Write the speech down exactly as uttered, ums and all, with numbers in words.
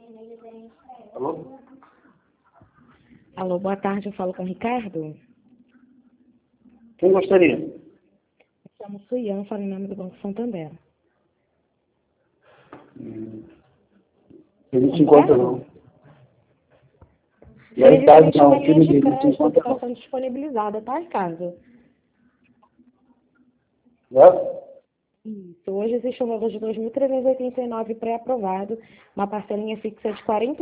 Alô? Alô, boa tarde, eu falo com o Ricardo. Quem gostaria? Eu chamo Suian, falo em nome do Banco Santander. Hum. Ele não se encontra, não. E Ele aí, Ricardo, tem uma não, linha filho de dele não se crédito que encontra, está não. sendo disponibilizada, tá, Ricardo? Né? Isso. Hoje existe um valor de dois mil trezentos e oitenta e nove pré-aprovado, uma parcelinha fixa de quarenta